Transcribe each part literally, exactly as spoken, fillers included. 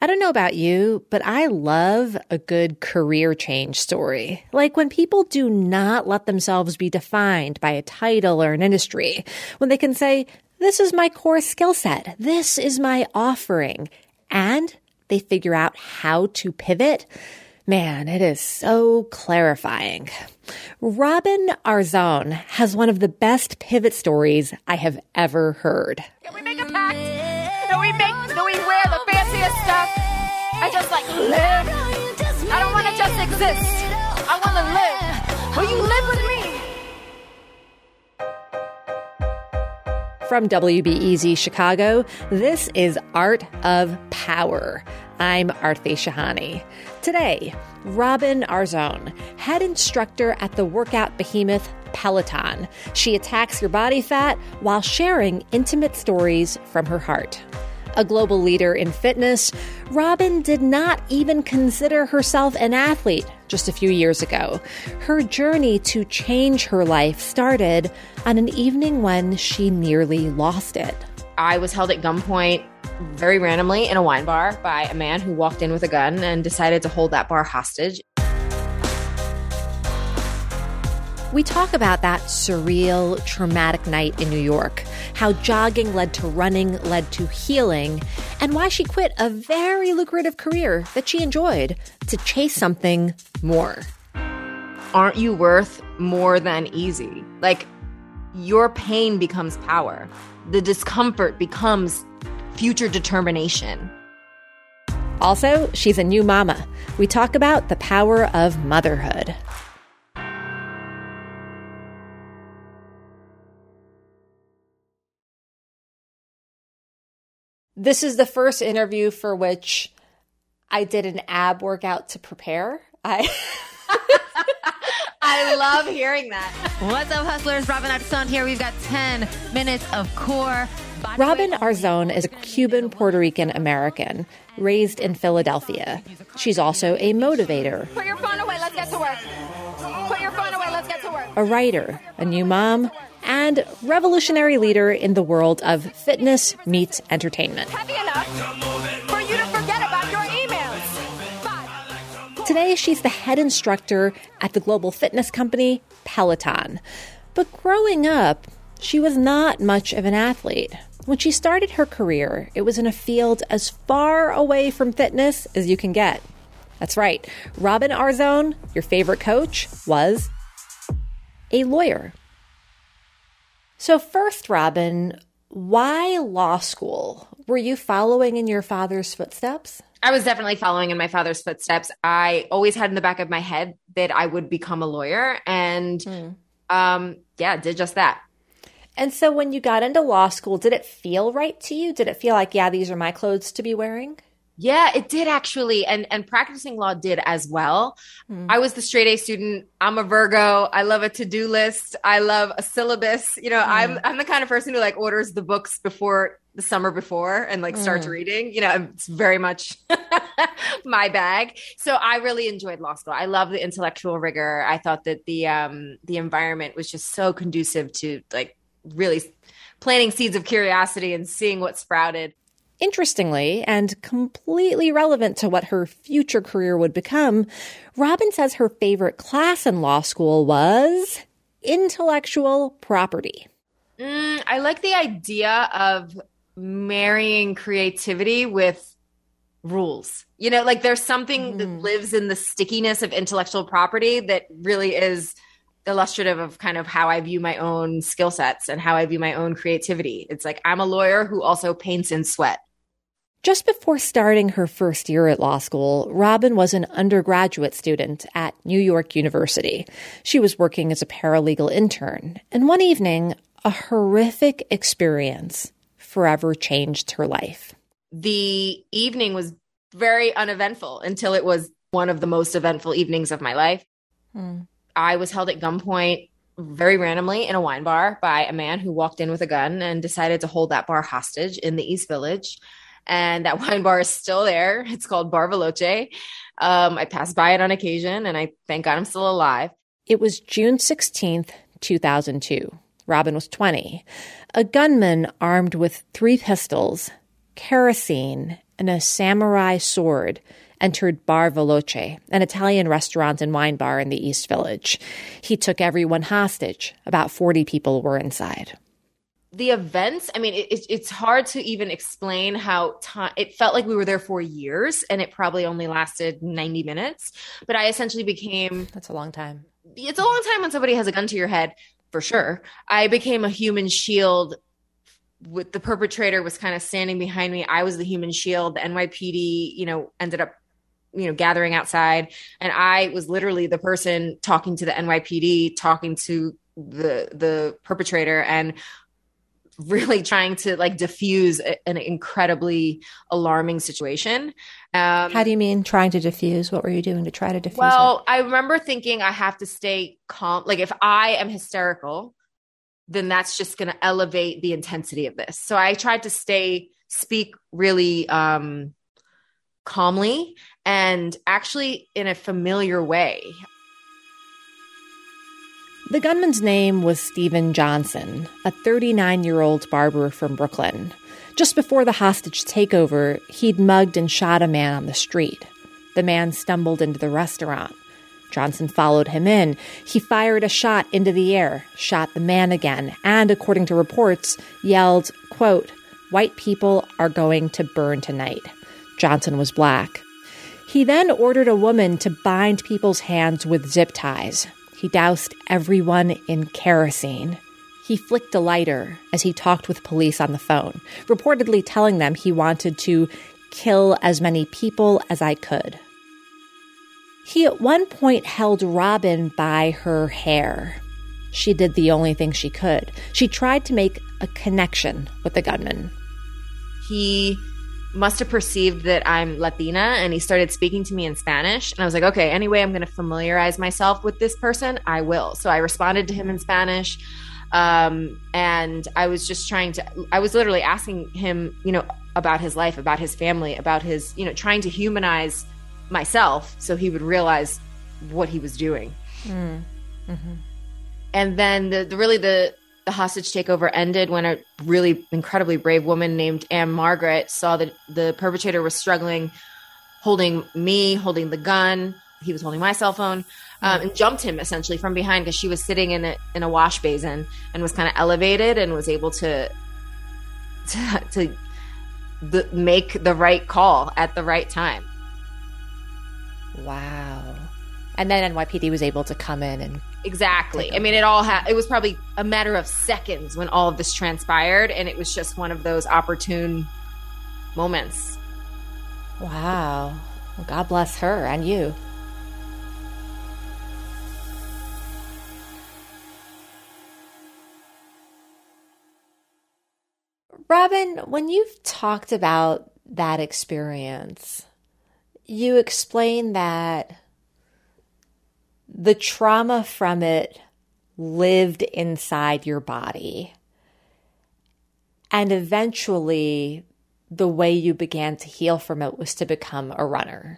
I don't know about you, but I love a good career change story. Like when people do not let themselves be defined by a title or an industry, when they can say, this is my core skill set, this is my offering, and they figure out how to pivot. Man, it is so clarifying. Robin Arzón has one of the best pivot stories I have ever heard. Can we make a pact? Do we make, do we wear the fanciest stuff? I just like live. I don't want to just exist. I want to live. Will you live with me? From W B E Z Chicago, this is Art of Power. I'm Aarti Shahani. Today, Robin Arzón, head instructor at the workout behemoth Peloton. She attacks your body fat while sharing intimate stories from her heart. A global leader in fitness, Robin did not even consider herself an athlete just a few years ago. Her journey to change her life started on an evening when she nearly lost it. I was held at gunpoint very randomly in a wine bar by a man who walked in with a gun and decided to hold that bar hostage. We talk about that surreal, traumatic night in New York, how jogging led to running, led to healing, and why she quit a very lucrative career that she enjoyed to chase something more. Aren't you worth more than easy? Like, your pain becomes power. The discomfort becomes future determination. Also, she's a new mama. We talk about the power of motherhood. This is the first interview for which I did an ab workout to prepare. I I love hearing that. What's up, hustlers? Robin Arzón here. We've got ten minutes of core. Robin Arzón is a Cuban Puerto Rican American raised in Philadelphia. She's also a motivator. Put your phone away. Let's get to work. Put your phone away. Let's get to work. A writer, a new mom, and revolutionary leader in the world of fitness meets entertainment. Heavy enough for you to forget about your emails. Five. Today, she's the head instructor at the global fitness company Peloton. But growing up, she was not much of an athlete. When she started her career, it was in a field as far away from fitness as you can get. That's right. Robin Arzón, your favorite coach, was a lawyer. So first, Robin, why law school? Were you following in your father's footsteps? I was definitely following in my father's footsteps. I always had in the back of my head that I would become a lawyer, and mm. um, yeah, did just that. And so when you got into law school, did it feel right to you? Did it feel like, yeah, these are my clothes to be wearing? Yeah, it did actually. And and practicing law did as well. Mm. I was the straight A student. I'm a Virgo. I love a to-do list. I love a syllabus. You know, mm. I'm I'm the kind of person who like orders the books before the summer before and like starts mm. reading. You know, it's very much my bag. So I really enjoyed law school. I love the intellectual rigor. I thought that the um the environment was just so conducive to like really planting seeds of curiosity and seeing what sprouted. Interestingly, and completely relevant to what her future career would become, Robin says her favorite class in law school was intellectual property. Mm, I like the idea of marrying creativity with rules. You know, like there's something mm. that lives in the stickiness of intellectual property that really is illustrative of kind of how I view my own skill sets and how I view my own creativity. It's like I'm a lawyer who also paints in sweat. Just before starting her first year at law school, Robin was an undergraduate student at New York University. She was working as a paralegal intern, and one evening, a horrific experience forever changed her life. The evening was very uneventful until it was one of the most eventful evenings of my life. Hmm. I was held at gunpoint very randomly in a wine bar by a man who walked in with a gun and decided to hold that bar hostage in the East Village. And that wine bar is still there. It's called Bar Veloce. Um, I pass by it on occasion, and I thank God I'm still alive. It was June sixteenth, two thousand two. Robin was twenty. A gunman armed with three pistols kerosene, and a samurai sword entered Bar Veloce, an Italian restaurant and wine bar in the East Village. He took everyone hostage. About forty people were inside. The events, I mean, it, it's hard to even explain how time, it felt like we were there for years and it probably only lasted ninety minutes. But I essentially became... That's a long time. It's a long time when somebody has a gun to your head, for sure. I became a human shield. With the perpetrator was kind of standing behind me. I was the human shield. The N Y P D, you know, ended up, you know, gathering outside. And I was literally the person talking to the N Y P D, talking to the the perpetrator, and really trying to like diffuse a, an incredibly alarming situation. Um, How do you mean trying to diffuse? What were you doing to try to diffuse well, it? I remember thinking I have to stay calm. Like if I am hysterical, then that's just going to elevate the intensity of this. So I tried to stay, speak really um, calmly and actually in a familiar way. The gunman's name was Steven Johnson, a thirty-nine-year-old barber from Brooklyn. Just before the hostage takeover, he'd mugged and shot a man on the street. The man stumbled into the restaurant. Johnson followed him in. He fired a shot into the air, shot the man again, and, according to reports, yelled, quote, "White people are going to burn tonight." Johnson was black. He then ordered a woman to bind people's hands with zip ties. He doused everyone in kerosene. He flicked a lighter as he talked with police on the phone, reportedly telling them he wanted to kill as many people as I could. He at one point held Robin by her hair. She did the only thing she could. She tried to make a connection with the gunman. He must have perceived that I'm Latina, and he started speaking to me in Spanish. And I was like, okay, anyway, I'm going to familiarize myself with this person. I will. So I responded to him in Spanish. Um, and I was just trying to, I was literally asking him, you know, about his life, about his family, about his, you know, trying to humanize myself so he would realize what he was doing. Mm. Mm-hmm. And then the, the really the, the hostage takeover ended when a really incredibly brave woman named Anne Margaret saw that the perpetrator was struggling, holding me, holding the gun. He was holding my cell phone, um, and jumped him essentially from behind because she was sitting in a, in a wash basin and was kind of elevated and was able to, to, to the, make the right call at the right time. Wow. And then N Y P D was able to come in and... Exactly. I mean, it all had, it was probably a matter of seconds when all of this transpired, and it was just one of those opportune moments. Wow. Well, God bless her and you. Robin, when you've talked about that experience, you explain that the trauma from it lived inside your body. And eventually, the way you began to heal from it was to become a runner.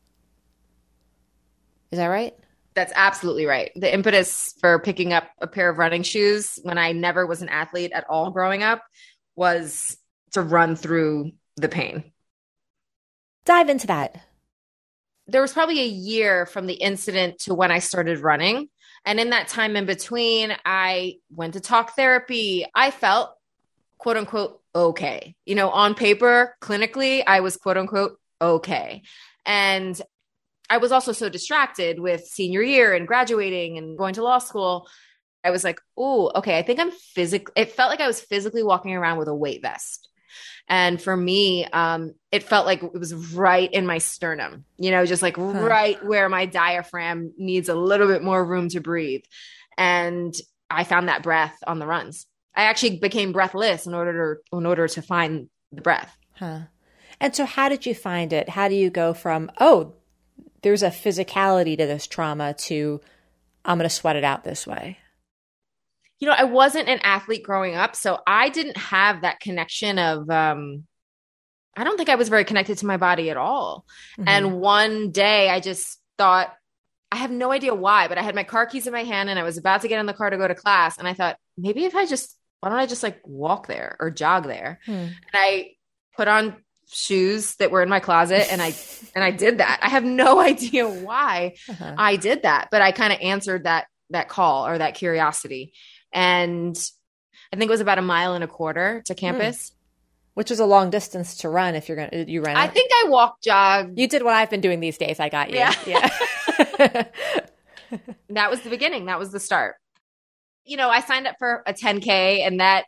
Is that right? That's absolutely right. The impetus for picking up a pair of running shoes when I never was an athlete at all growing up was to run through the pain. Dive into that. There was probably a year from the incident to when I started running. And in that time in between, I went to talk therapy. I felt, quote unquote, okay. You know, on paper, clinically, I was, quote unquote, okay. And I was also so distracted with senior year and graduating and going to law school. I was like, oh, okay, I think I'm physically, it felt like I was physically walking around with a weight vest. And for me, um, it felt like it was right in my sternum, you know, just like huh. right where my diaphragm needs a little bit more room to breathe. And I found that breath on the runs. I actually became breathless in order to, in order to find the breath. Huh. And so how did you find it? How do you go from, oh, there's a physicality to this trauma to I'm going to sweat it out this way? You know, I wasn't an athlete growing up, so I didn't have that connection of, um, I don't think I was very connected to my body at all. Mm-hmm. And one day I just thought, I have no idea why, but I had my car keys in my hand and I was about to get in the car to go to class. And I thought, maybe if I just, why don't I just like walk there or jog there? Hmm. And I put on shoes that were in my closet and I and I did that. I have no idea why uh-huh. I did that, but I kind of answered that that call or that curiosity. And I think it was about a mile and a quarter to campus. Hmm. Which is a long distance to run if you're going to, you run I it. think I walk, jog. You did what I've been doing these days. I got you. Yeah. yeah. That was the beginning. That was the start. You know, I signed up for a ten K and that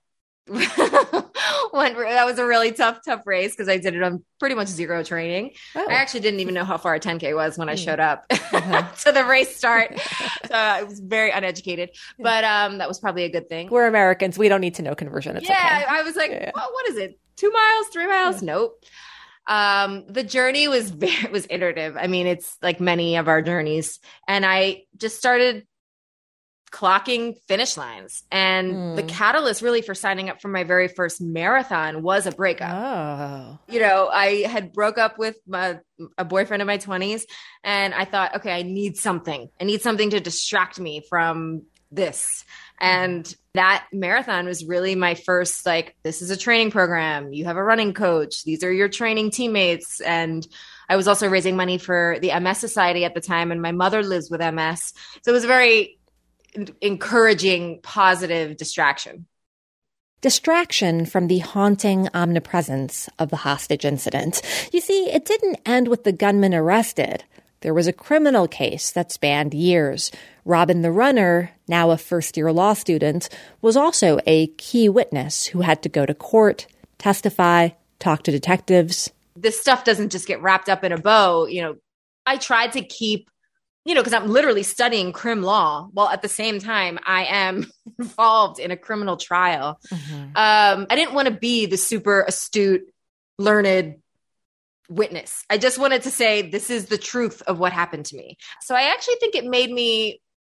went, that was a really tough, tough race because I did it on pretty much zero training. Oh. I actually didn't even know how far a ten K was when I showed up uh-huh. to the race start. So I was very uneducated, but um, that was probably a good thing. We're Americans. We don't need to know conversion. It's yeah. okay. I was like, yeah. well, what is it? Two miles, three miles? Yeah. Nope. Um, the journey was very, was iterative. I mean, it's like many of our journeys. And I just started clocking finish lines. And mm. the catalyst really for signing up for my very first marathon was a breakup. Oh. You know, I had broke up with my, a boyfriend in my twenties and I thought, okay, I need something. I need something to distract me from this. And that marathon was really my first, like, this is a training program. You have a running coach. These are your training teammates. And I was also raising money for the M S Society at the time. And my mother lives with M S. So it was a very encouraging, positive distraction. Distraction from the haunting omnipresence of the hostage incident. You see, it didn't end with the gunman arrested. There was a criminal case that spanned years. Robin the runner, now a first-year law student, was also a key witness who had to go to court, testify, talk to detectives. This stuff doesn't just get wrapped up in a bow. You know, I tried to keep, you know, because I'm literally studying crim law while at the same time I am involved in a criminal trial. Mm-hmm. Um, I didn't want to be the super astute, learned witness. I just wanted to say, this is the truth of what happened to me. So I actually think it made me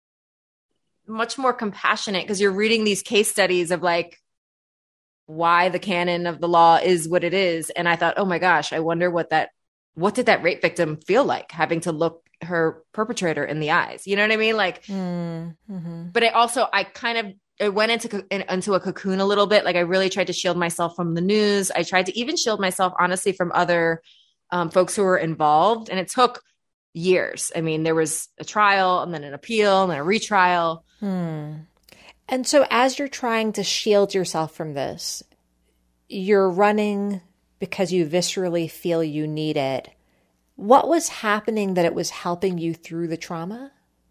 much more compassionate because you're reading these case studies of like why the canon of the law is what it is. And I thought, oh my gosh, I wonder what that, what did that rape victim feel like having to look her perpetrator in the eyes? You know what I mean? Like, mm-hmm. But I also, I kind of, I went into, into a cocoon a little bit. Like I really tried to shield myself from the news. I tried to even shield myself, honestly, from other um, folks who were involved. And it took years. I mean, there was a trial and then an appeal and then a retrial. Hmm. And so as you're trying to shield yourself from this, you're running because you viscerally feel you need it. What was happening that it was helping you through the trauma?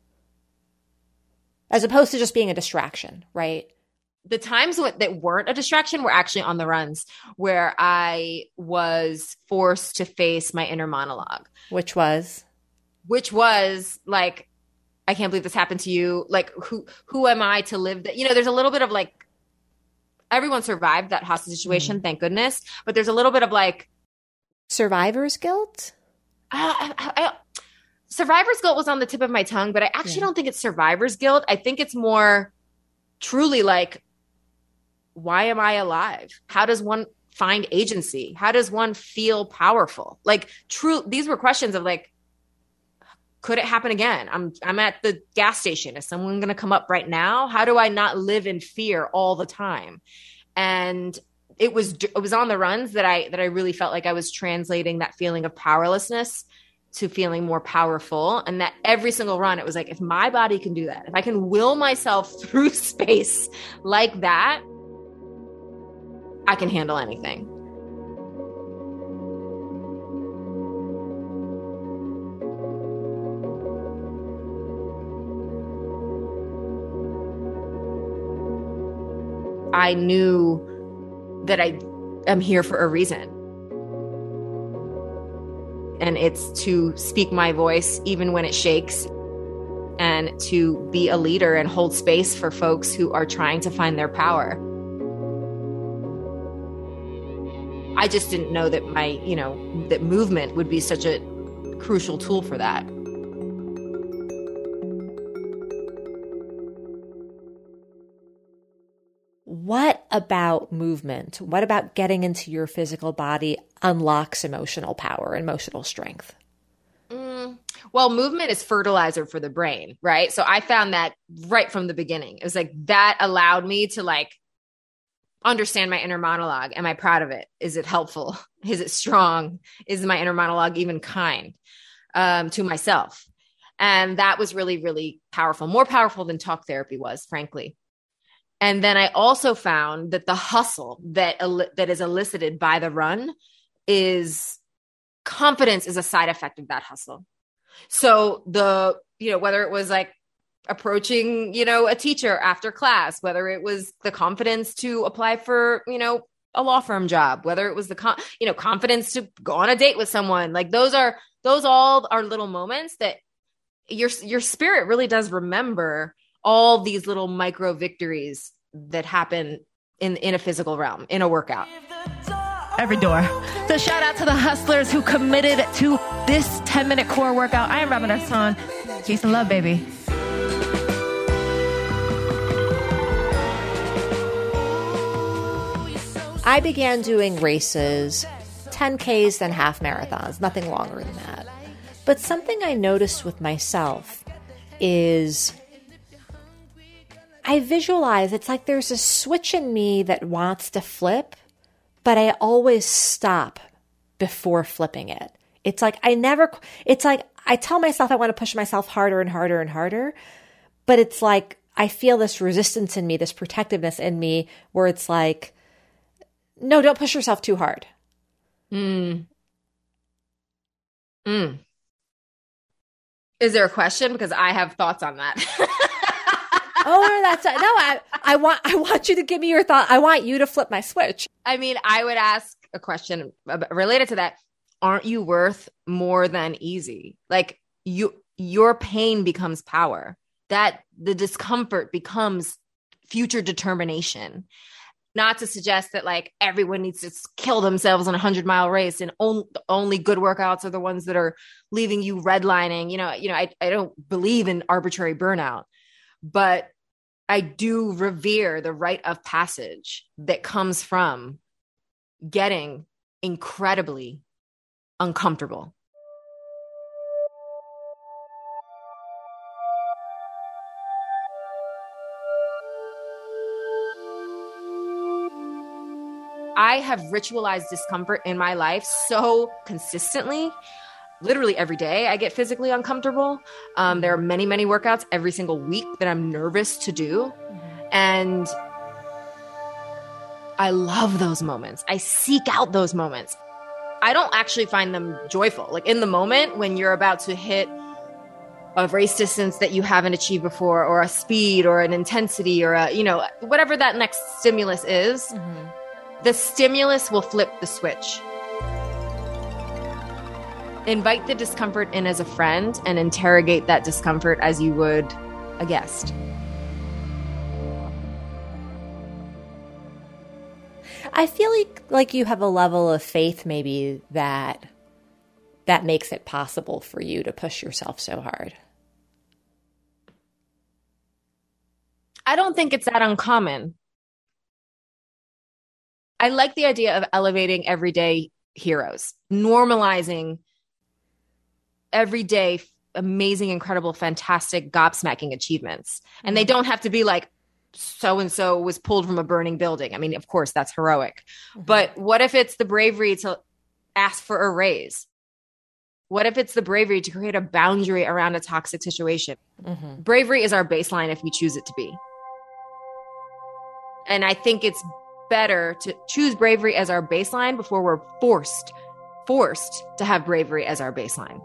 As opposed to just being a distraction, right? The times that weren't a distraction were actually on the runs where I was forced to face my inner monologue. Which was? Which was like, I can't believe this happened to you. Like, who who am I to live that? You know, there's a little bit of like, everyone survived that hostage situation, mm. thank goodness. But there's a little bit of like, survivor's guilt? I, I, I, survivor's guilt was on the tip of my tongue, but I actually yeah. don't think it's survivor's guilt. I think it's more truly like, why am I alive? How does one find agency? How does one feel powerful? Like, true, these were questions of like, could it happen again? I'm I'm at the gas station. Is someone going to come up right now? How do I not live in fear all the time? And it was it was on the runs that I that I really felt like I was translating that feeling of powerlessness to feeling more powerful. And that every single run, it was like, if my body can do that, if I can will myself through space like that, I can handle anything. I knew that I am here for a reason. And it's to speak my voice even when it shakes, and to be a leader and hold space for folks who are trying to find their power. I just didn't know that my, you know, that movement would be such a crucial tool for that. What about movement? What about getting into your physical body unlocks emotional power, emotional strength? Mm, well, movement is fertilizer for the brain, right? So I found that right from the beginning. It was like that allowed me to like understand my inner monologue. Am I proud of it? Is it helpful? Is it strong? Is my inner monologue even kind um, to myself? And that was really, really powerful, more powerful than talk therapy was, frankly. And then I also found that the hustle that, that is elicited by the run is confidence is a side effect of that hustle. So the, you know, whether it was like approaching, you know, a teacher after class, whether it was the confidence to apply for, you know, a law firm job, whether it was the, con- you know, confidence to go on a date with someone, like those are, those all are little moments that your, your spirit really does remember all these little micro victories that happen in, in a physical realm, in a workout. Every door. So shout out to the hustlers who committed to this ten minute core workout. I am Robin Arson. Peace and love, baby. I began doing races, ten Ks, then half marathons, nothing longer than that. But something I noticed with myself is I visualize it's like there's a switch in me that wants to flip, but I always stop before flipping it. It's like I never, it's like I tell myself I want to push myself harder and harder and harder, but it's like I feel this resistance in me, this protectiveness in me where it's like, no, don't push yourself too hard. Mm. Mm. Is there a question? Because I have thoughts on that. Oh, no, that's no. I, I want. I want you to give me your thought. I want you to flip my switch. I mean, I would ask a question related to that. Aren't you worth more than easy? Like you, your pain becomes power. That the discomfort becomes future determination. Not to suggest that like everyone needs to kill themselves on a hundred mile race and on, only good workouts are the ones that are leaving you redlining. You know, you know, I, I don't believe in arbitrary burnout, but I do revere the rite of passage that comes from getting incredibly uncomfortable. I have ritualized discomfort in my life so consistently. Literally every day I get physically uncomfortable. Um, there are many, many workouts every single week that I'm nervous to do. And I love those moments. I seek out those moments. I don't actually find them joyful. Like in the moment when you're about to hit a race distance that you haven't achieved before, or a speed or an intensity or a, you know, whatever that next stimulus is, mm-hmm. the stimulus will flip the switch. Invite the discomfort in as a friend and interrogate that discomfort as you would a guest. I feel like like you have a level of faith maybe that that makes it possible for you to push yourself so hard. I don't think it's that uncommon. I like the idea of elevating everyday heroes, normalizing everyday amazing, incredible, fantastic, gobsmacking achievements. And mm-hmm. they don't have to be like, so-and-so was pulled from a burning building. I mean, of course, that's heroic. Mm-hmm. But what if it's the bravery to ask for a raise? What if it's the bravery to create a boundary around a toxic situation? Mm-hmm. Bravery is our baseline if we choose it to be. And I think it's better to choose bravery as our baseline before we're forced, forced to have bravery as our baseline.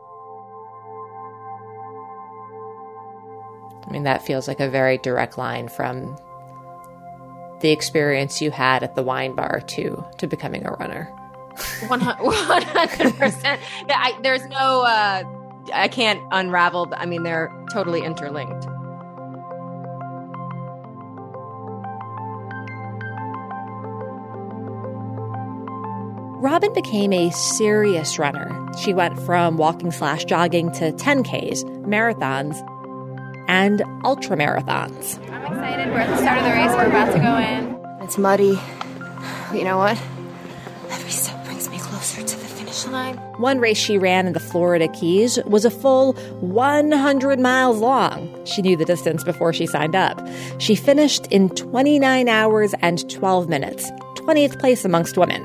I mean, that feels like a very direct line from the experience you had at the wine bar to, to becoming a runner. one hundred percent. I, there's no, uh, I can't unravel. I mean, they're totally interlinked. Robin became a serious runner. She went from walking slash jogging to ten Ks, marathons, and ultra marathons. I'm excited. We're at the start of the race. We're about to go in. It's muddy. You know what? Every step brings me closer to the finish finish line? One race she ran in the Florida Keys was a full one hundred miles long. She knew the distance before she signed up. She finished in twenty-nine hours and twelve minutes, twentieth place amongst women.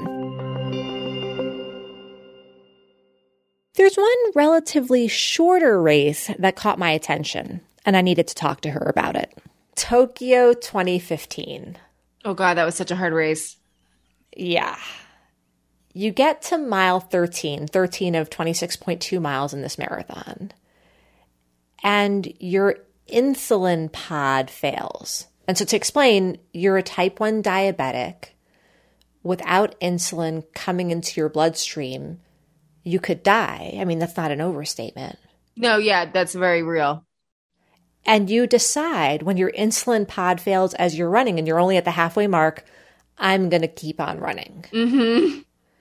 There's one relatively shorter race that caught my attention, and I needed to talk to her about it. Tokyo twenty fifteen. Oh, God, that was such a hard race. Yeah. You get to mile thirteen, thirteen of twenty-six point two miles in this marathon, and your insulin pod fails. And so to explain, you're a type one diabetic. Without insulin coming into your bloodstream, you could die. I mean, that's not an overstatement. No, yeah, that's very real. And you decide when your insulin pod fails as you're running and you're only at the halfway mark, I'm going to keep on running. Mm-hmm.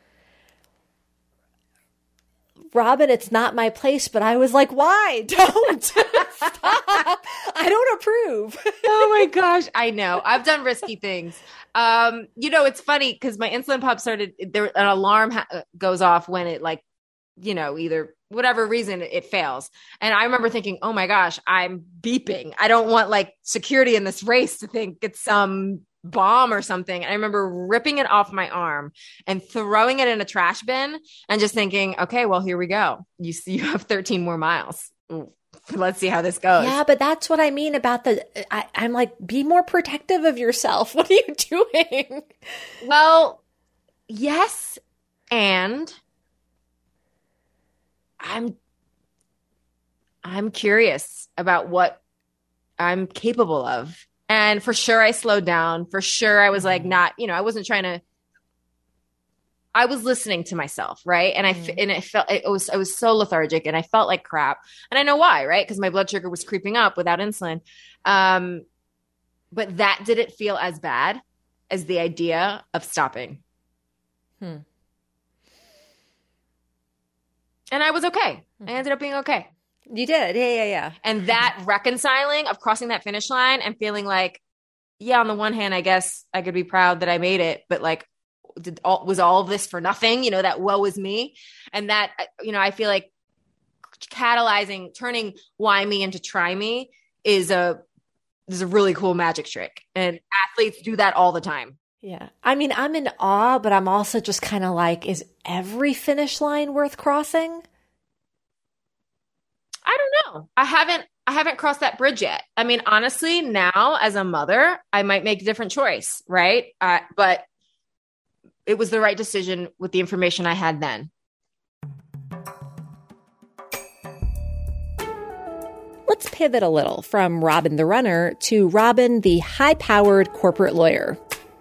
Robin, it's not my place, but I was like, why? Don't. Stop. I don't approve. Oh my gosh. I know. I've done risky things. Um, you know, it's funny because my insulin pump started, there, an alarm ha- goes off when it like, you know, either whatever reason it, it fails. And I remember thinking, oh my gosh, I'm beeping. I don't want like security in this race to think it's some bomb or something. And I remember ripping it off my arm and throwing it in a trash bin and just thinking, okay, well, here we go. You see, you have thirteen more miles. Let's see how this goes. Yeah, but that's what I mean about the, I, I'm like, be more protective of yourself. What are you doing? Well, yes. And I'm, I'm curious about what I'm capable of. And for sure I slowed down. For sure I was like not, you know, I wasn't trying to, I was listening to myself. Right. And I, mm. and it felt, it was, I was so lethargic and I felt like crap. And I know why, right? Because my blood sugar was creeping up without insulin. Um, but that didn't feel as bad as the idea of stopping. Hmm. And I was okay. I ended up being okay. You did. Yeah, yeah, yeah. And that reconciling of crossing that finish line and feeling like, yeah, on the one hand, I guess I could be proud that I made it, but like, did all, was all of this for nothing? You know, that woe is me. And that, you know, I feel like catalyzing, turning why me into try me is a, is a really cool magic trick. And athletes do that all the time. Yeah. I mean, I'm in awe, but I'm also just kind of like, is every finish line worth crossing? I don't know. I haven't, I haven't crossed that bridge yet. I mean, honestly, now as a mother, I might make a different choice. Right. Uh, but it was the right decision with the information I had then. Let's pivot a little from Robin the runner to Robin the high-powered corporate lawyer.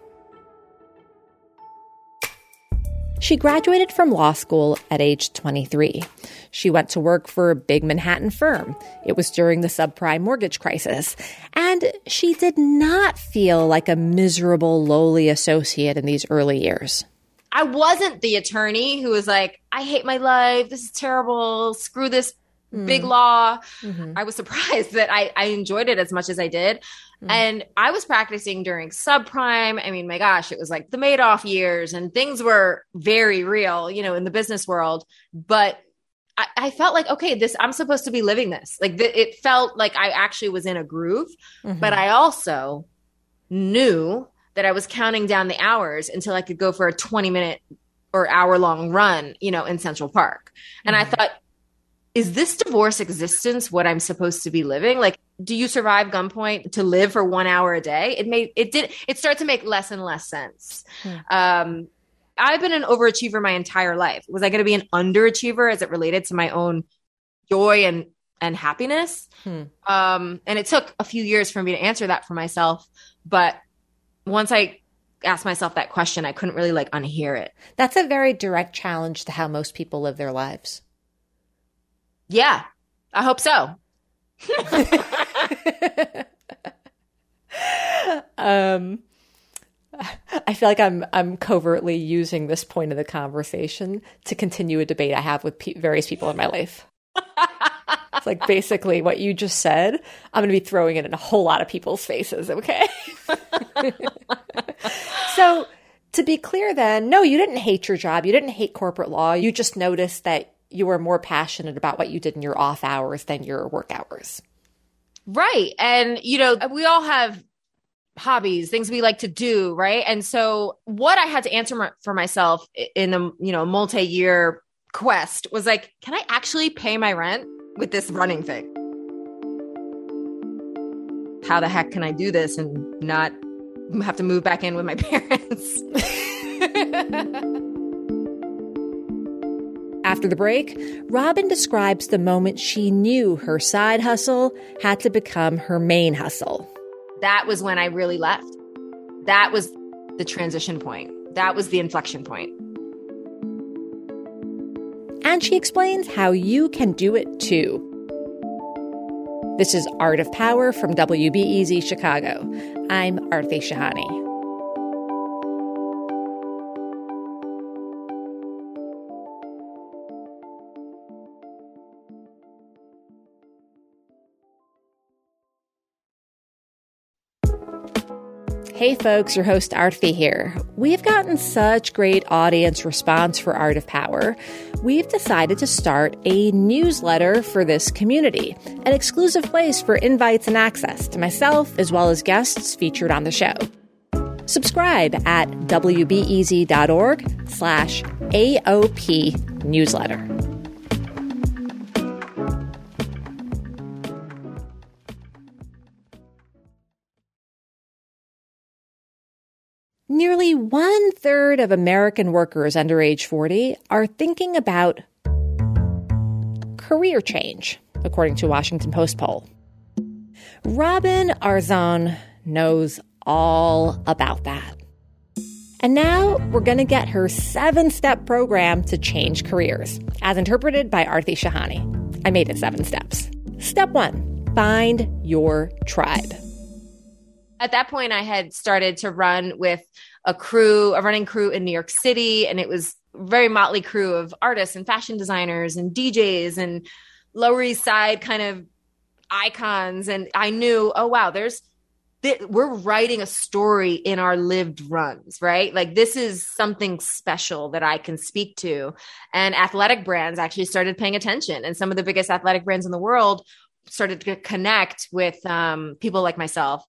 She graduated from law school at age twenty-three. She went to work for a big Manhattan firm. It was during the subprime mortgage crisis. And she did not feel like a miserable, lowly associate in these early years. I wasn't the attorney who was like, I hate my life. This is terrible. Screw this mm. big law. Mm-hmm. I was surprised that I, I enjoyed it as much as I did. Mm. And I was practicing during subprime. I mean, my gosh, it was like the Madoff years and things were very real, you know, in the business world. But I, I felt like, okay, this, I'm supposed to be living this. Like th- it felt like I actually was in a groove, mm-hmm. but I also knew that I was counting down the hours until I could go for a twenty minute or hour long run, you know, in Central Park. And mm-hmm. I thought, is this divorce existence what I'm supposed to be living? Like, do you survive gunpoint to live for one hour a day? It made, it did, it started to make less and less sense. Hmm. Um, I've been an overachiever my entire life. Was I going to be an underachiever as it related to my own joy and, and happiness? Hmm. Um, and it took a few years for me to answer that for myself. But once I asked myself that question, I couldn't really like unhear it. That's a very direct challenge to how most people live their lives. Yeah, I hope so. um, I feel like I'm I'm covertly using this point of the conversation to continue a debate I have with pe- various people in my life. It's like basically what you just said, I'm going to be throwing it in a whole lot of people's faces, okay? So To be clear then, no, you didn't hate your job. You didn't hate corporate law. You just noticed that you were more passionate about what you did in your off hours than your work hours. Right. And, you know, we all have hobbies, things we like to do, right? And so what I had to answer for myself in a, you know, multi-year quest was like, can I actually pay my rent with this running thing? How the heck can I do this and not have to move back in with my parents? After the break, Robin describes the moment she knew her side hustle had to become her main hustle. That was when I really left. That was the transition point. That was the inflection point. And she explains how you can do it too. This is Art of Power from W B E Z Chicago. I'm Aarti Shahani. Hey folks, your host Aarti here. We've gotten such great audience response for Art of Power. We've decided to start a newsletter for this community, an exclusive place for invites and access to myself as well as guests featured on the show. Subscribe at wbez.org slash AOP newsletter. Nearly one-third of American workers under age forty are thinking about career change, according to a Washington Post poll. Robin Arzon knows all about that. And now we're going to get her seven-step program to change careers, as interpreted by Aarti Shahani. I made it seven steps. Step one, find your tribe. At that point, I had started to run with a crew, a running crew in New York City, and it was a very motley crew of artists and fashion designers and D Js and Lower East Side kind of icons. And I knew, oh, wow, there's th- we're writing a story in our lived runs, right? Like this is something special that I can speak to. And athletic brands actually started paying attention. And some of the biggest athletic brands in the world started to connect with um, people like myself.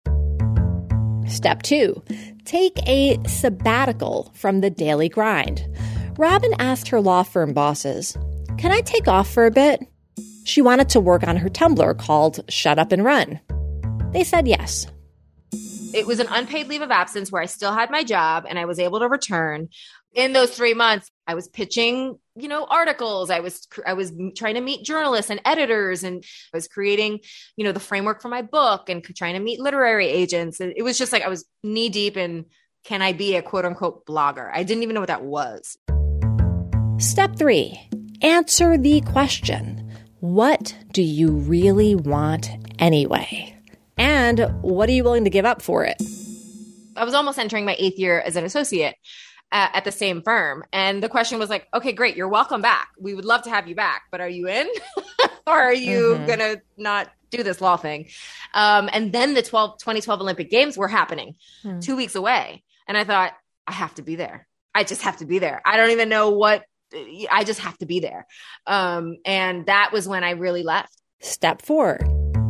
Step two, take a sabbatical from the daily grind. Robin asked her law firm bosses, can I take off for a bit? She wanted to work on her Tumblr called Shut Up and Run. They said yes. It was an unpaid leave of absence where I still had my job and I was able to return. In those three months, I was pitching, you know, articles. I was, I was trying to meet journalists and editors, and I was creating, you know, the framework for my book and trying to meet literary agents. And it was just like, I was knee deep in, can I be a quote unquote blogger? I didn't even know what that was. Step three, answer the question. What do you really want anyway? And what are you willing to give up for it? I was almost entering my eighth year as an associate at, at the same firm. And the question was like, okay, great. You're welcome back. We would love to have you back, but are you in or are you mm-hmm. going to not do this law thing? Um, and then the twelve, twenty twelve Olympic Games were happening hmm. two weeks away. And I thought, I have to be there. I just have to be there. I don't even know what, I just have to be there. Um, and that was when I really left. Step four,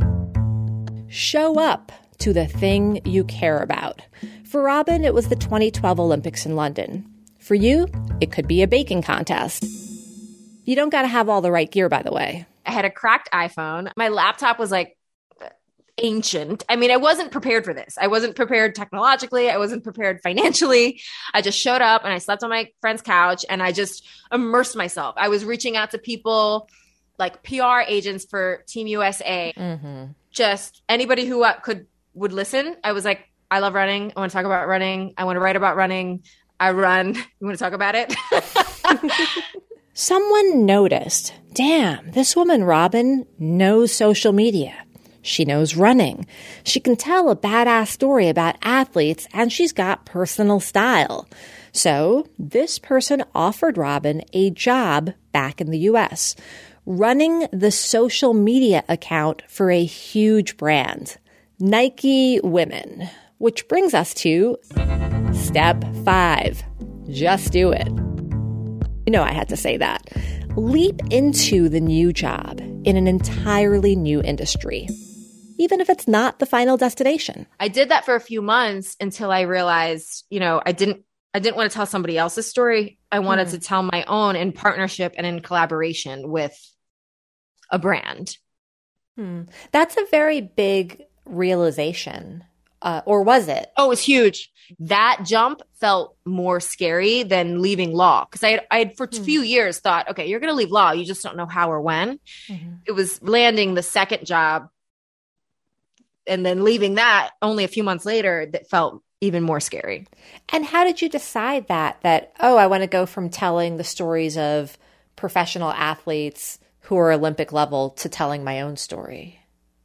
show up to the thing you care about. For Robin, it was the twenty twelve Olympics in London. For you, it could be a baking contest. You don't got to have all the right gear, by the way. I had a cracked iPhone. My laptop was like ancient. I mean, I wasn't prepared for this. I wasn't prepared technologically. I wasn't prepared financially. I just showed up and I slept on my friend's couch and I just immersed myself. I was reaching out to people like P R agents for Team U S A. Mm-hmm. Just anybody who uh, could would listen. I was like, I love running. I want to talk about running. I want to write about running. I run. You want to talk about it? Someone noticed, damn, this woman, Robin, knows social media. She knows running. She can tell a badass story about athletes, and she's got personal style. So this person offered Robin a job back in the U S, running the social media account for a huge brand, Nike Women, which brings us to Step five, just do it. You know I had to say that. Leap into the new job in an entirely new industry, even if it's not the final destination. I did that for a few months until I realized, you know, I didn't I didn't want to tell somebody else's story. I wanted mm. to tell my own in partnership and in collaboration with a brand. Hmm. That's a very big realization. Uh, or was it? Oh, it was huge. That jump felt more scary than leaving law. Because I had, I had for a mm. few years thought, okay, you're going to leave law. You just don't know how or when. Mm-hmm. It was landing the second job and then leaving that only a few months later that felt even more scary. And how did you decide that, that, oh, I want to go from telling the stories of professional athletes who are Olympic level to telling my own story?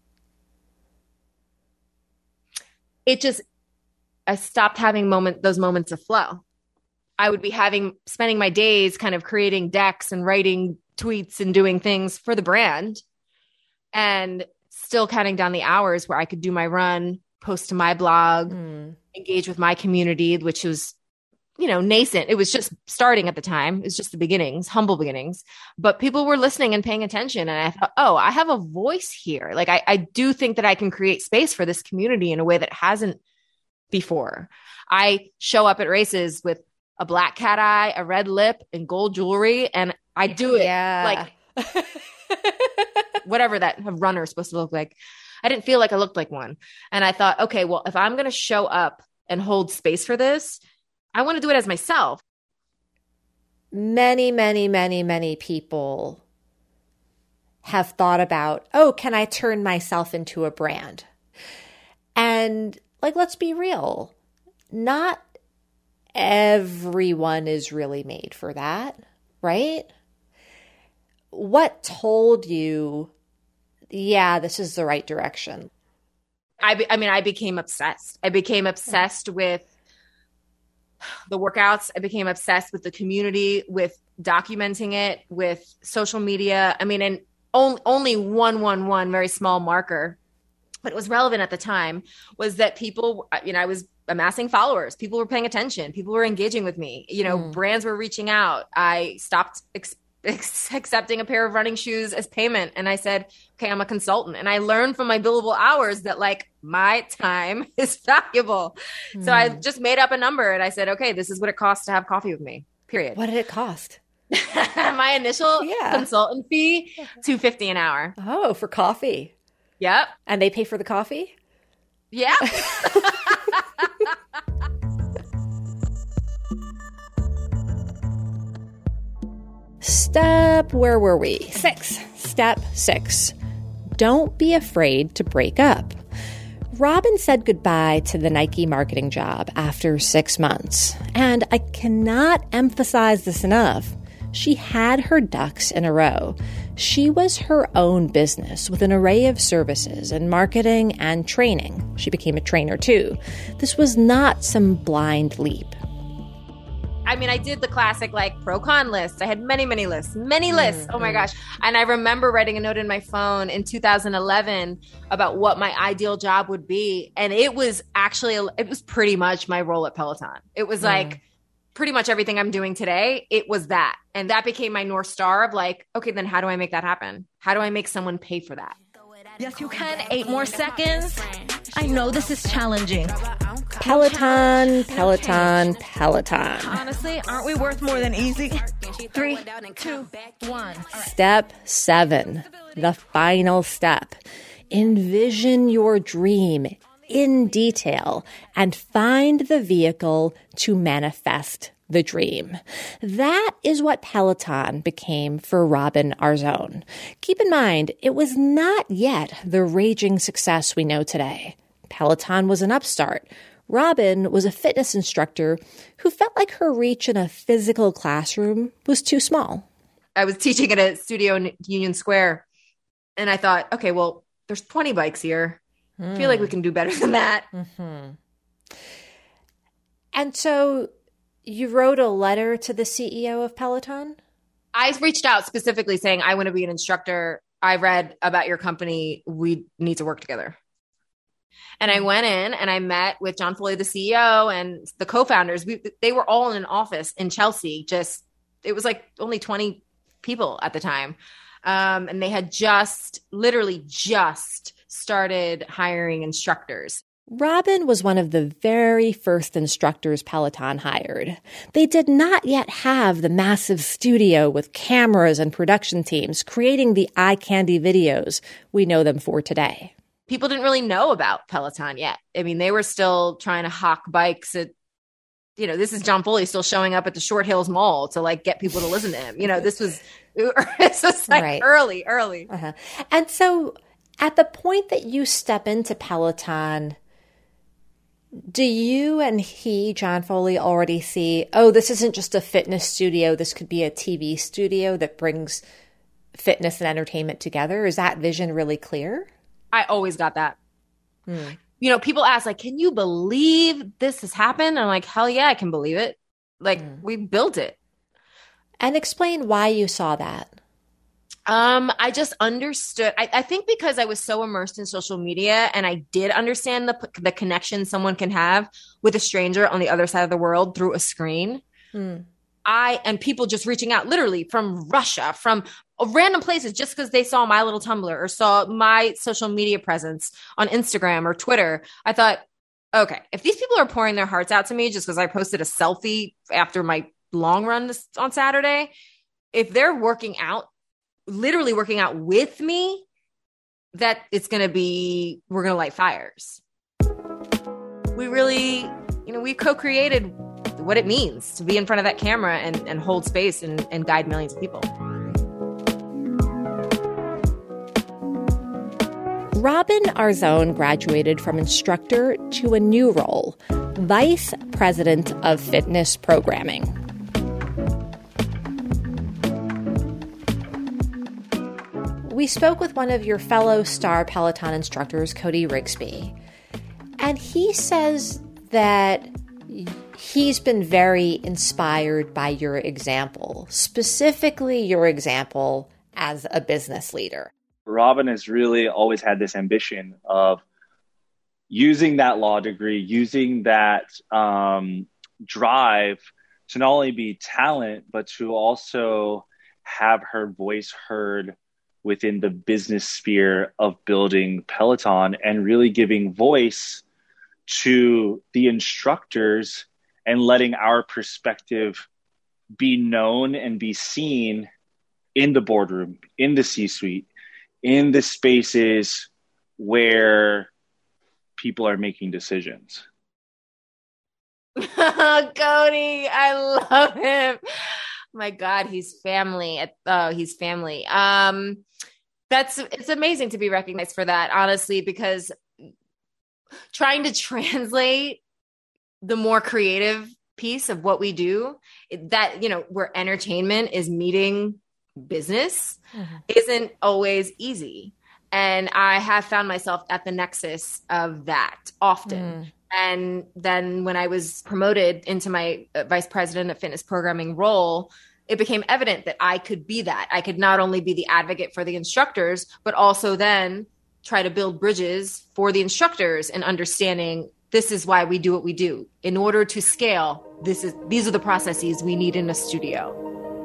It just, I stopped having moment, those moments of flow. I would be having, spending my days kind of creating decks and writing tweets and doing things for the brand and still counting down the hours where I could do my run, post to my blog, mm. engage with my community, which was, you know, nascent. It was just starting at the time. It was just the beginnings, humble beginnings, but people were listening and paying attention. And I thought, oh, I have a voice here. Like, I, I do think that I can create space for this community in a way that hasn't before. I show up at races with a black cat eye, a red lip, and gold jewelry. And I do it yeah. like whatever that a runner is supposed to look like. I didn't feel like I looked like one. And I thought, okay, well, if I'm going to show up and hold space for this, I want to do it as myself. Many, many, many, many people have thought about, oh, can I turn myself into a brand? And like, let's be real. Not everyone is really made for that, right? What told you, yeah, this is the right direction? I, be, I mean, I became obsessed. I became obsessed with the workouts. I became obsessed with the community, with documenting it, with social media. I mean, and only, only one, one, one very small marker, but it was relevant at the time, was that people, you know, I was amassing followers. People were paying attention. People were engaging with me. You know, mm. brands were reaching out. I stopped ex- ex- accepting a pair of running shoes as payment. And I said, okay, I'm a consultant. And I learned from my billable hours that like my time is valuable. Mm. So I just made up a number and I said, okay, this is what it costs to have coffee with me, period. What did it cost? My initial yeah. consultant fee, two hundred fifty dollars an hour. Oh, for coffee. Yep. And they pay for the coffee? Yeah. Step, where were we? Six. Step six. Don't be afraid to break up. Robin said goodbye to the Nike marketing job after six months. And I cannot emphasize this enough. She had her ducks in a row. She was her own business with an array of services in marketing and training. She became a trainer too. This was not some blind leap. I mean, I did the classic like pro con list. I had many, many lists, many lists. Mm-hmm. Oh my gosh. And I remember writing a note in my phone in two thousand eleven about what my ideal job would be. And it was actually, it was pretty much my role at Peloton. It was mm. like pretty much everything I'm doing today. It was that. And that became my North Star of like, okay, then how do I make that happen? How do I make someone pay for that? Yes, you can. Eight more seconds. I know this is challenging. Peloton, Peloton, Peloton. Honestly, aren't we worth more than easy? Three, two, one. Step seven, the final step. Envision your dream in detail and find the vehicle to manifest the dream. That is what Peloton became for Robin Arzón. Keep in mind, it was not yet the raging success we know today. Peloton was an upstart. Robin was a fitness instructor who felt like her reach in a physical classroom was too small. I was teaching at a studio in Union Square, and I thought, okay, well, there's twenty bikes here. Mm. I feel like we can do better than that. Mm-hmm. And so you wrote a letter to the C E O of Peloton? I reached out specifically saying, I want to be an instructor. I read about your company. We need to work together. And I went in and I met with John Foley, the C E O, and the co-founders. We, they were all in an office in Chelsea. Just, it was like only twenty people at the time. Um, and they had just, literally just started hiring instructors. Robin was one of the very first instructors Peloton hired. They did not yet have the massive studio with cameras and production teams creating the eye candy videos we know them for today. People didn't really know about Peloton yet. I mean, they were still trying to hawk bikes at, you know, this is John Foley still showing up at the Short Hills Mall to like get people to listen to him. You know, this was, this was like right. early, early. Uh-huh. And so at the point that you step into Peloton, do you and he, John Foley, already see, oh, this isn't just a fitness studio, this could be a T V studio that brings fitness and entertainment together? Is that vision really clear? I always got that. Hmm. You know, people ask, like, can you believe this has happened? I'm like, hell yeah, I can believe it. Like, hmm. we built it. And explain why you saw that. Um, I just understood. I, I think because I was so immersed in social media and I did understand the the connection someone can have with a stranger on the other side of the world through a screen. Mm. I and people just reaching out literally from Russia, from random places, just because they saw my little Tumblr or saw my social media presence on Instagram or Twitter. I thought, okay, if these people are pouring their hearts out to me just because I posted a selfie after my long run this, on Saturday, if they're working out, literally working out with me, that it's going to be, we're going to light fires. We really, you know, we co-created what it means to be in front of that camera and, and hold space and, and guide millions of people. Robin Arzón graduated from instructor to a new role, Vice President of Fitness Programming. We spoke with one of your fellow star Peloton instructors, Cody Rigsby, and he says that he's been very inspired by your example, specifically your example as a business leader. Robin has really always had this ambition of using that law degree, using that um, drive to not only be talent, but to also have her voice heard within the business sphere of building Peloton and really giving voice to the instructors and letting our perspective be known and be seen in the boardroom, in the C-suite, in the spaces where people are making decisions. Cody, I love him. My God, he's family. Oh, he's family. Um, that's, it's amazing to be recognized for that, honestly, because trying to translate the more creative piece of what we do, that, you know, where entertainment is meeting business, mm-hmm. isn't always easy. And I have found myself at the nexus of that often. Mm. And then when I was promoted into my vice president of fitness programming role, it became evident that I could be that. I could not only be the advocate for the instructors, but also then try to build bridges for the instructors and understanding this is why we do what we do. In order to scale, this is these are the processes we need in a studio.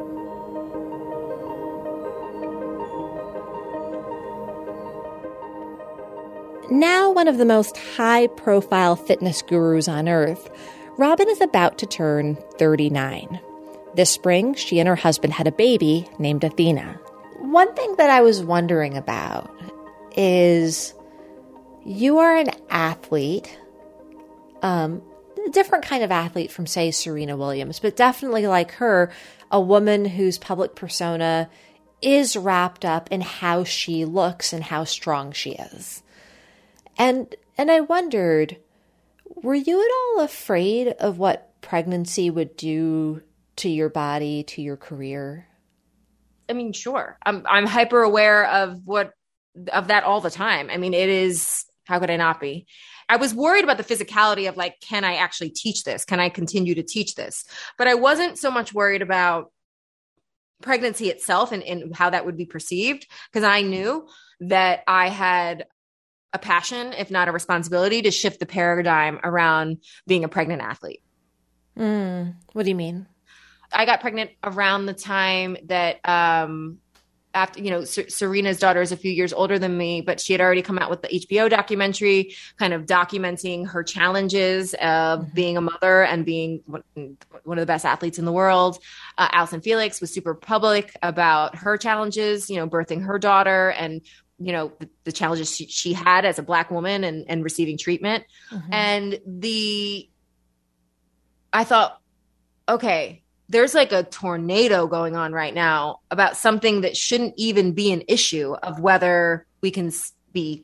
Now one of the most high-profile fitness gurus on earth, Robin is about to turn thirty-nine. This spring, she and her husband had a baby named Athena. One thing that I was wondering about is you are an athlete, um, a different kind of athlete from, say, Serena Williams, but definitely like her, a woman whose public persona is wrapped up in how she looks and how strong she is. And and I wondered, were you at all afraid of what pregnancy would do to your body, to your career? I mean, sure. I'm I'm hyper aware of what of that all the time. I mean, it is, how could I not be? I was worried about the physicality of like, can I actually teach this? Can I continue to teach this? But I wasn't so much worried about pregnancy itself and, and how that would be perceived, because I knew that I had a passion, if not a responsibility, to shift the paradigm around being a pregnant athlete. Mm, what do you mean? I got pregnant around the time that, um, after, you know, Ser- Serena's daughter is a few years older than me, but she had already come out with the H B O documentary, kind of documenting her challenges of mm-hmm. being a mother and being one, one of the best athletes in the world. Uh, Allyson Felix was super public about her challenges, you know, birthing her daughter and, you know, the, the challenges she, she had as a Black woman and, and receiving treatment. Mm-hmm. And the, I thought, okay, there's like a tornado going on right now about something that shouldn't even be an issue of whether we can be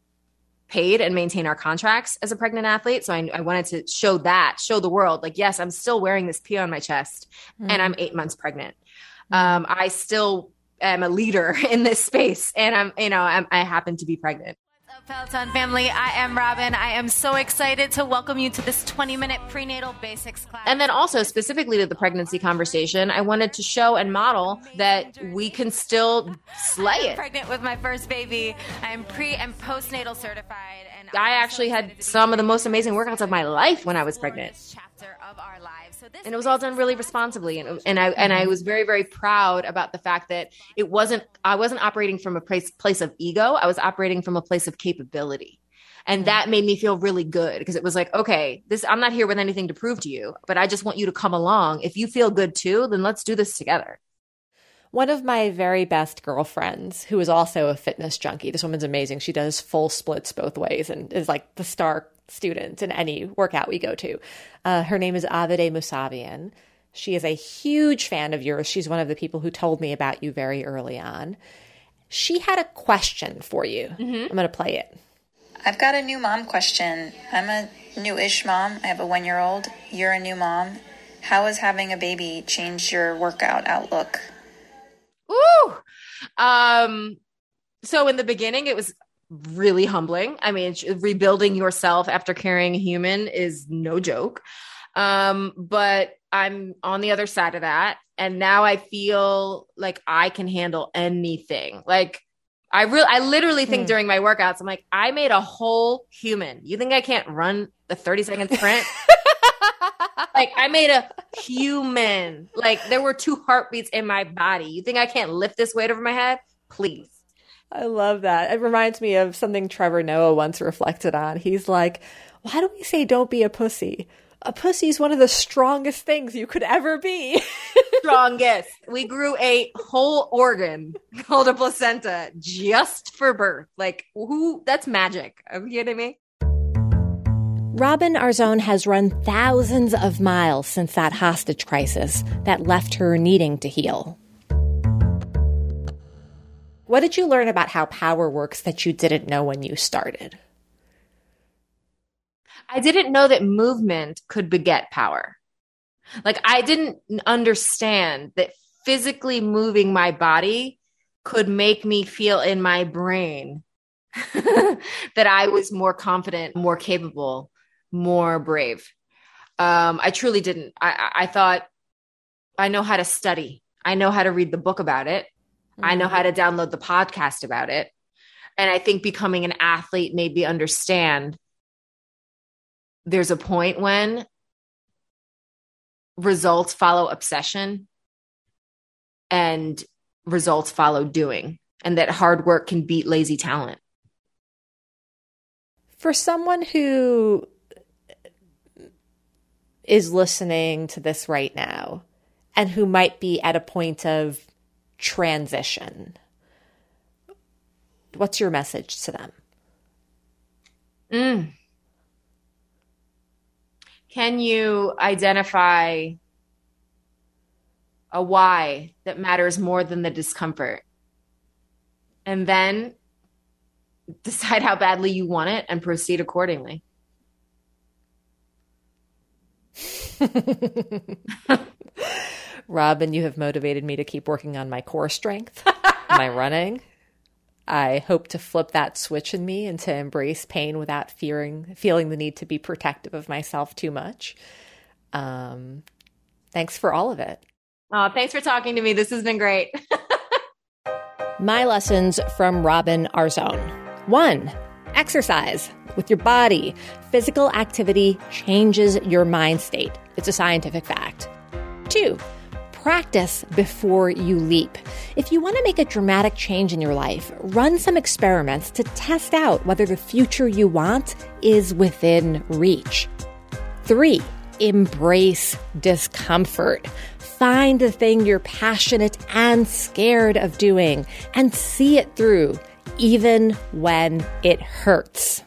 paid and maintain our contracts as a pregnant athlete. So I, I wanted to show that, show the world, like, yes, I'm still wearing this P on my chest mm. and I'm eight months pregnant. Um, I still am a leader in this space and I'm, you know, I'm, I happen to be pregnant. Peloton family, I am Robin. I am so excited to welcome you to this twenty minute prenatal basics class. And then also specifically to the pregnancy conversation, I wanted to show and model that we can still slay it. I'm pregnant with my first baby. I am pre and postnatal certified. And I actually had some of the most amazing workouts of my life when I was pregnant. Of our lives. So this and it was all done really responsibly. And, and I, and I was very, very proud about the fact that it wasn't, I wasn't operating from a place, place of ego. I was operating from a place of capability. And that made me feel really good because it was like, okay, this, I'm not here with anything to prove to you, but I just want you to come along. If you feel good too, then let's do this together. One of my very best girlfriends, who is also a fitness junkie, this woman's amazing. She does full splits both ways and is like the star student in any workout we go to. Uh, her name is Avide Mousavian. She is a huge fan of yours. She's one of the people who told me about you very early on. She had a question for you. Mm-hmm. I'm going to play it. I've got a new mom question. I'm a new-ish mom. I have a one-year-old. You're a new mom. How has having a baby changed your workout outlook? Ooh. Um, so in the beginning, it was really humbling. I mean, rebuilding yourself after carrying a human is no joke. Um, but I'm on the other side of that. And now I feel like I can handle anything. Like I really, I literally think hmm. during my workouts, I'm like, I made a whole human. You think I can't run the thirty second sprint? Like I made a human. Like there were two heartbeats in my body. You think I can't lift this weight over my head? Please. I love that. It reminds me of something Trevor Noah once reflected on. He's like, why do we say don't be a pussy? A pussy is one of the strongest things you could ever be. Strongest. We grew a whole organ called a placenta just for birth. Like, who? That's magic. Are you kidding me? Robin Arzón has run thousands of miles since that hostage crisis that left her needing to heal. What did you learn about how power works that you didn't know when you started? I didn't know that movement could beget power. Like I didn't understand that physically moving my body could make me feel in my brain that I was more confident, more capable, more brave. Um, I truly didn't. I, I thought I know how to study. I know how to read the book about it. I know how to download the podcast about it. And I think becoming an athlete made me understand there's a point when results follow obsession and results follow doing, and that hard work can beat lazy talent. For someone who is listening to this right now and who might be at a point of transition, what's your message to them? Mm. Can you identify a why that matters more than the discomfort? And then decide how badly you want it and proceed accordingly. Robin, you have motivated me to keep working on my core strength, my running. I hope to flip that switch in me and to embrace pain without fearing, feeling the need to be protective of myself too much. Um, thanks for all of it. Oh, thanks for talking to me. This has been great. My lessons from Robin Arzón. One, Exercise with your body. Physical activity changes your mind state. It's a scientific fact. Two, practice before you leap. If you want to make a dramatic change in your life, run some experiments to test out whether the future you want is within reach. Three, embrace discomfort. Find the thing you're passionate and scared of doing and see it through, even when it hurts.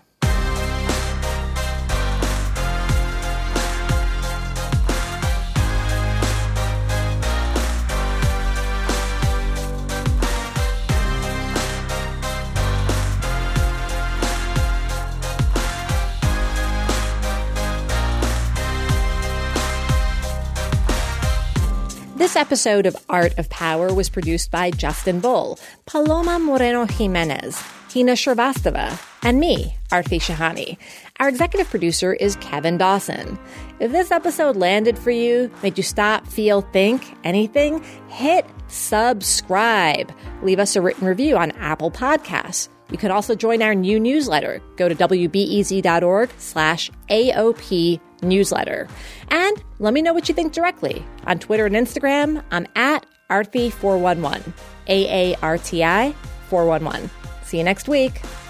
This episode of Art of Power was produced by Justin Bull, Paloma Moreno Jimenez, Hina Shrivastava, and me, Aarti Shahani. Our executive producer is Kevin Dawson. If this episode landed for you, made you stop, feel, think, anything, hit subscribe. Leave us a written review on Apple Podcasts. You can also join our new newsletter. Go to wbez.org slash AOP newsletter. And let me know what you think directly. On Twitter and Instagram, I'm at Aarti four one one, A A R T I four one one. See you next week.